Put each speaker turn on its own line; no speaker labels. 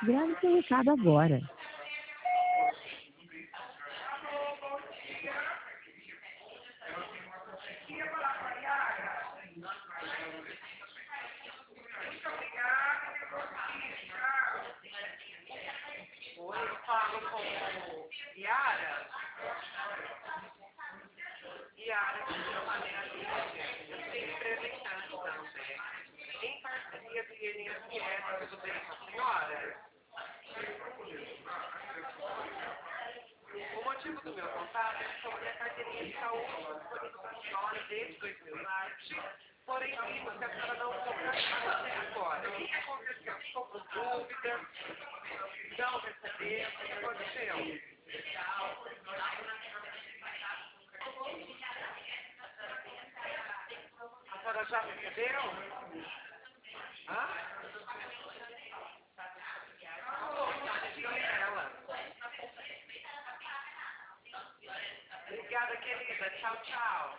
Grave seu recado agora.
Oi, eu falo com Yara. Yara, que é uma minha amiga, eu tenho representante também, em parceria do INSS, tudo bem com a senhora? O motivo do meu contato é sobre a carteirinha de saúde disponível para a senhora desde 2020, porém vimos que a senhora não usou praticamente até agora. O que aconteceu? Ficou com dúvida? Não recebeu? O que aconteceu? A senhora já recebeu? Hã? Ela. Obrigada, querida. Tchau, tchau.